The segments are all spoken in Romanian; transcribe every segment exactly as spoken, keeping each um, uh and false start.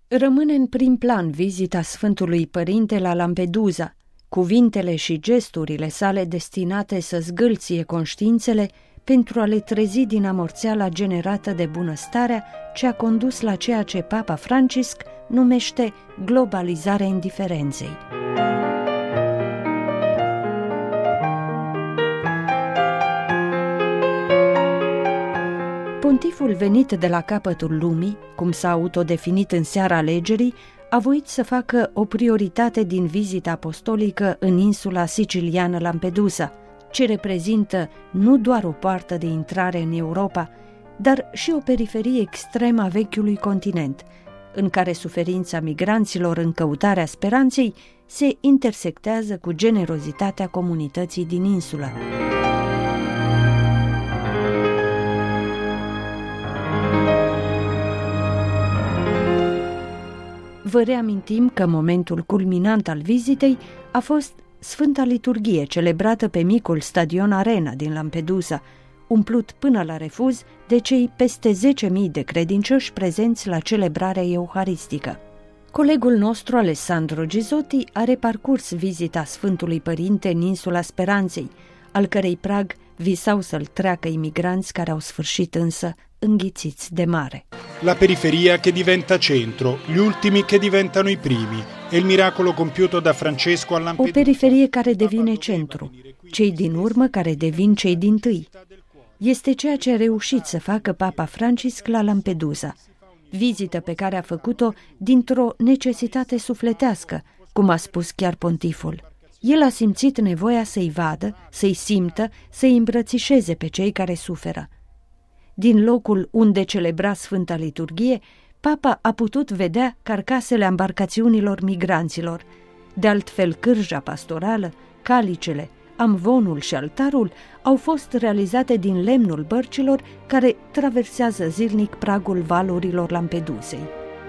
Rămâne în prim plan vizita Sfântului Părinte la Lampedusa, cuvintele și gesturile sale destinate să zgâlție conștiințele pentru a le trezi din amorțeala generată de bunăstarea ce a condus la ceea ce Papa Francisc numește globalizarea indiferenței. Pontiful venit de la capătul lumii, cum s-a autodefinit în seara alegerii, a voit să facă o prioritate din vizita apostolică în insula siciliană Lampedusa, ce reprezintă nu doar o poartă de intrare în Europa, dar și o periferie extremă a vechiului continent, în care suferința migranților în căutarea speranței se intersectează cu generozitatea comunității din insulă. Vă reamintim că momentul culminant al vizitei a fost Sfânta Liturghie, celebrată pe micul stadion Arena din Lampedusa, umplut până la refuz de cei peste zece mii de credincioși prezenți la celebrarea euharistică. Colegul nostru, Alessandro Gisotti, a reparcurs vizita Sfântului Părinte în insula Speranței, al cărei prag visau să-l treacă imigranți care au sfârșit însă înghițiți de mare. La periferia che diventa centro, gli ultimi che diventano i primi, è il miracolo compiuto da Francesco a Lampedusa. O periferie care devine centru, cei din urmă care devin cei dintâi. Este ceea ce a reușit să facă Papa Francisc la Lampedusa, vizită pe care a făcut-o dintr-o necesitate sufletească, cum a spus chiar pontiful. El a simțit nevoia să-i vadă, să-i simtă, să-i îmbrățișeze pe cei care suferă. Din locul unde celebra Sfânta Liturghie, Papa a putut vedea carcasele embarcațiunilor migranților. De altfel, cârja pastorală, calicele, amvonul și altarul au fost realizate din lemnul bărcilor care traversează zilnic pragul valurilor Lampedusei.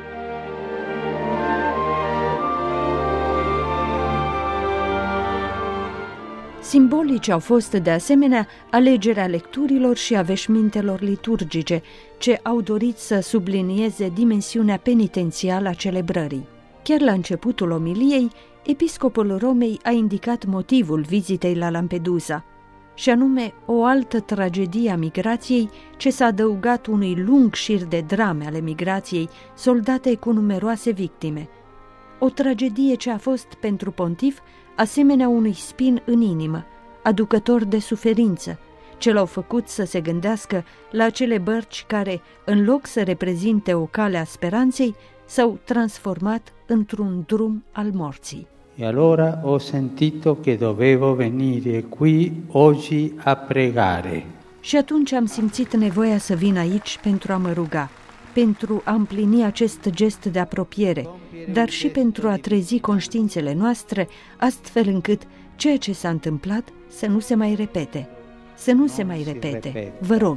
Simbolice au fost de asemenea alegerea lecturilor și a veșmintelor liturgice, ce au dorit să sublinieze dimensiunea penitențială a celebrării. Chiar la începutul omiliei, episcopul Romei a indicat motivul vizitei la Lampedusa, și anume o altă tragedie a migrației ce s-a adăugat unui lung șir de drame ale migrației, soldate cu numeroase victime. O tragedie ce a fost pentru pontif asemenea unui spin în inimă, aducător de suferință, ce l-au făcut să se gândească la acele bărci care, în loc să reprezinte o cale a speranței, s-au transformat într-un drum al morții. E allora ho sentito che dovevo venire qui oggi a pregare. Și atunci am simțit nevoia să vin aici pentru a mă ruga, pentru a împlini acest gest de apropiere, dar și pentru a trezi conștiințele noastre, astfel încât ceea ce s-a întâmplat să nu se mai repete. Să nu se mai repete, vă rog.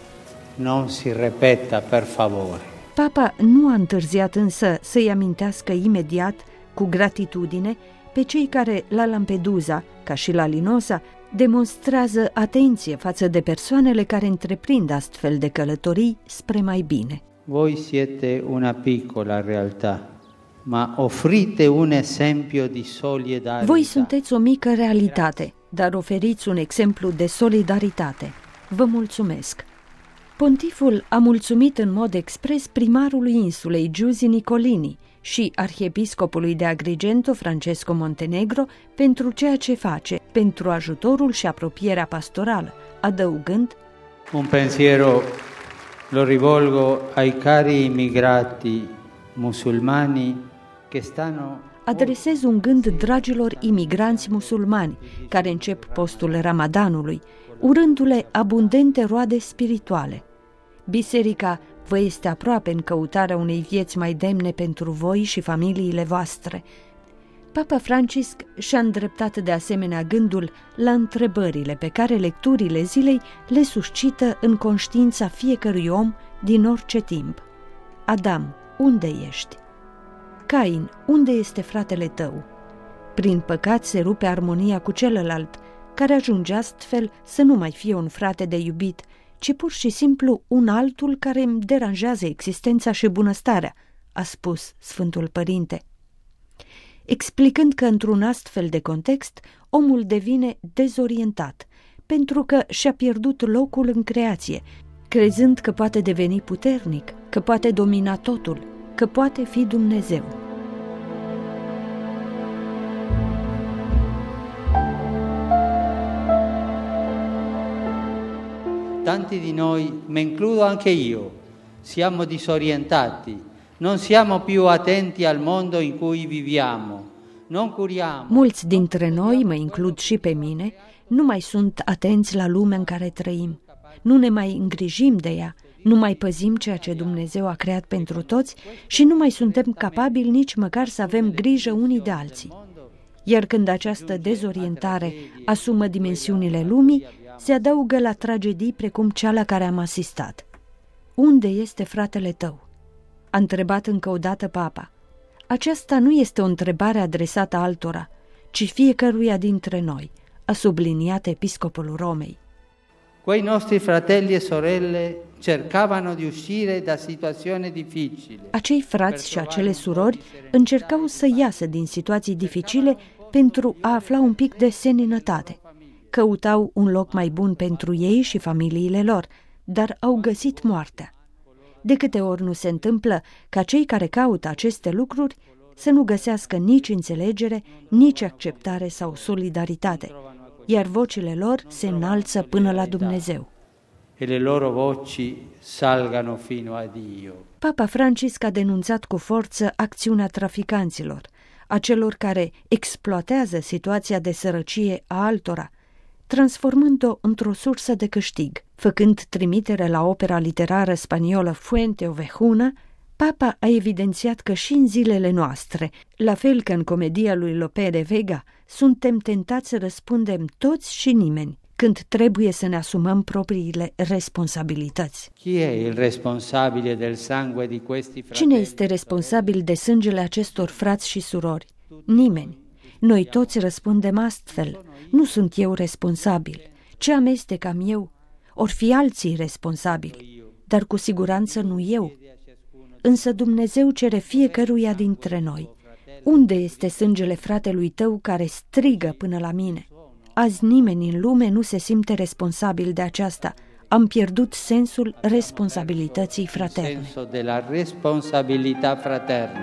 Non si repeta, per favore. Papa nu a întârziat însă să-i amintească imediat, cu gratitudine, pe cei care la Lampedusa, ca și la Linosa, demonstrează atenție față de persoanele care întreprind astfel de călătorii spre mai bine. Voi siete una piccola realtà, ma offrite un esempio di solidarietà. Voi sunteți o mică realitate, dar oferiți un exemplu de solidaritate. Vă mulțumesc. Pontiful a mulțumit în mod expres primarului insulei Giusi Nicolini și arhiepiscopului de Agrigento Francesco Montenegro pentru ceea ce face, pentru ajutorul și apropierea pastorală, adăugând: Un pensiero lo rivolgo ai cari immigrati musulmani che stanno. Adresez un gând dragilor imigranți musulmani care încep postul Ramadanului, urându-le abundente roade spirituale. Biserica vă este aproape în căutarea unei vieți mai demne pentru voi și familiile voastre. Papa Francisc și-a îndreptat de asemenea gândul la întrebările pe care lecturile zilei le suscită în conștiința fiecărui om din orice timp. Adam, unde ești? Cain, unde este fratele tău? Prin păcat se rupe armonia cu celălalt, care ajunge astfel să nu mai fie un frate de iubit, ci pur și simplu un altul care îmi deranjează existența și bunăstarea, a spus Sfântul Părinte, explicând că într-un astfel de context omul devine dezorientat, pentru că și-a pierdut locul în creație, crezând că poate deveni puternic, că poate domina totul, că poate fi Dumnezeu. Tanti di noi, me includo anche io, siamo disorientati, non siamo più attenti al mondo in cui viviamo, non curiamo. Mulți dintre noi, mă includ și pe mine, nu mai sunt atenți la lumea în care trăim, nu ne mai îngrijim de ea, nu mai păzim ceea ce Dumnezeu a creat pentru toți și nu mai suntem capabili nici măcar să avem grijă unii de alții. Iar când această dezorientare asumă dimensiunile lumii, se adaugă la tragedii precum cea la care am asistat. Unde este fratele tău? A întrebat încă o dată papa. Aceasta nu este o întrebare adresată altora, ci fiecăruia dintre noi, a subliniat episcopul Romei. Quei nostri fratelli e sorelle cercavano di uscire da situazioni difficili. Acei frați și acele surori încercau să iasă din situații dificile pentru a afla un pic de seninătate. Căutau un loc mai bun pentru ei și familiile lor, dar au găsit moartea. De câte ori nu se întâmplă ca cei care caută aceste lucruri să nu găsească nici înțelegere, nici acceptare sau solidaritate, iar vocile lor se înalță până la Dumnezeu. E le loro voci salgano fino a Dio. Papa Francisc a denunțat cu forță acțiunea traficanților, a celor care exploatează situația de sărăcie a altora, transformând-o într-o sursă de câștig. Făcând trimitere la opera literară spaniolă Fuente Ovejuna, Papa a evidențiat că și în zilele noastre, la fel ca în comedia lui Lope de Vega, suntem tentați să răspundem toți și nimeni, când trebuie să ne asumăm propriile responsabilități. Cine este responsabil de sângele acestor frați și surori? Nimeni. Noi toți răspundem astfel. Nu sunt eu responsabil. Ce amestecam eu? Or fi alții responsabili, dar cu siguranță nu eu. Însă Dumnezeu cere fiecăruia dintre noi. Unde este sângele fratelui tău care strigă până la mine? Azi nimeni în lume nu se simte responsabil de aceasta. Am pierdut sensul responsabilității fraterne. Sensul de la responsabilitate fraternă.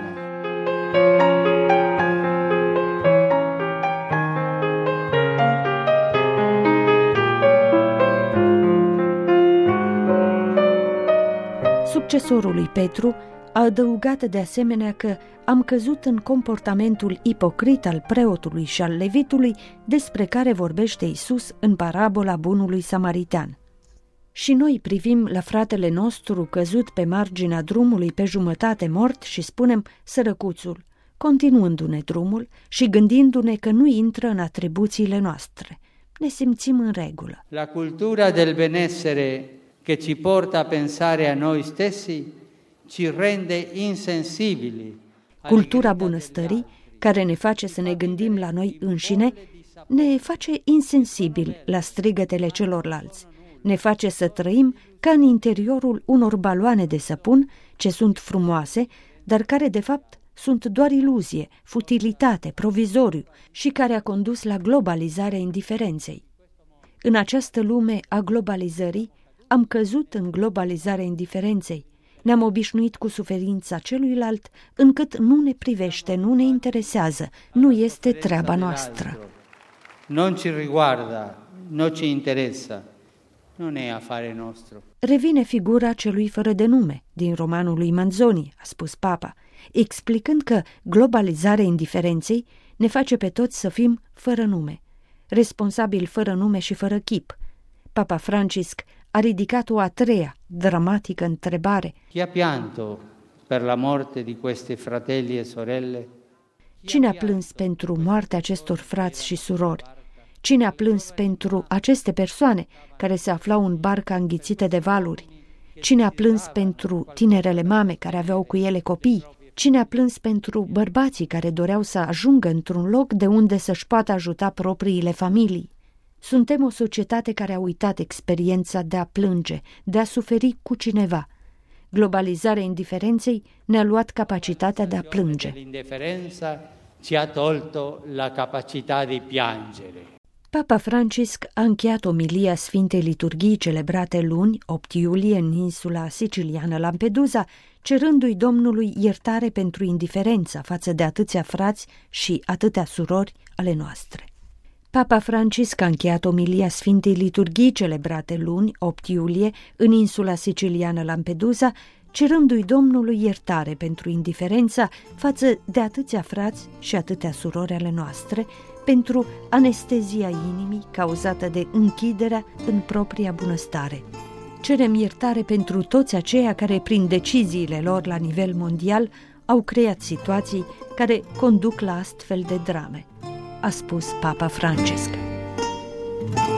Succesorul lui Petru a adăugat de asemenea că am căzut în comportamentul ipocrit al preotului și al levitului despre care vorbește Iisus în parabola bunului samaritean. Și noi privim la fratele nostru căzut pe marginea drumului pe jumătate mort și spunem sărăcuțul, continuându-ne drumul și gândindu-ne că nu intră în atribuțiile noastre. Ne simțim în regulă. La cultura del benessere che ci porta a pensare a noi stessi ci rende insensibili. Cultura bunăstării, care ne face să ne gândim la noi înșine, ne face insensibili la strigătele celorlalți. Ne face să trăim ca în interiorul unor baloane de săpun ce sunt frumoase, dar care de fapt sunt doar iluzie, futilitate, provizoriu și care a condus la globalizarea indiferenței. În această lume a globalizării am căzut în globalizarea indiferenței. Ne-am obișnuit cu suferința celuilalt, încât nu ne privește, nu ne interesează, nu este treaba noastră. Non ci riguarda, non ci interessa, non è affare nostro. Revine figura celui fără de nume, din romanul lui Manzoni, a spus papa, explicând că globalizarea indiferenței ne face pe toți să fim fără nume, responsabili fără nume și fără chip. Papa Francisc a ridicat o a treia, dramatică întrebare. Chi ha pianto per la morte di questi fratelli e sorelle? Cine a plâns pentru moartea acestor frați și surori? Cine a plâns pentru aceste persoane care se aflau în barca înghițită de valuri? Cine a plâns pentru tinerele mame care aveau cu ele copii? Cine a plâns pentru bărbații care doreau să ajungă într-un loc de unde să-și poată ajuta propriile familii? Suntem o societate care a uitat experiența de a plânge, de a suferi cu cineva. Globalizarea indiferenței ne-a luat capacitatea de a plânge. L'indifferenza ci ha tolto la capacità di piangere. Papa Francisc a încheiat omilia Sfintei Liturghii celebrate luni, opt iulie, în insula siciliană Lampedusa, cerându-i Domnului iertare pentru indiferența față de atâția frați și atâtea surori ale noastre. Papa Francisc a încheiat omilia Sfintei Liturghii celebrate luni, opt iulie, în insula siciliană Lampedusa, cerându-i Domnului iertare pentru indiferența față de atâția frați și atâtea surori ale noastre, pentru anestezia inimii cauzată de închiderea în propria bunăstare. Cerem iertare pentru toți aceia care, prin deciziile lor la nivel mondial, au creat situații care conduc la astfel de drame, a spus Papa Francisc.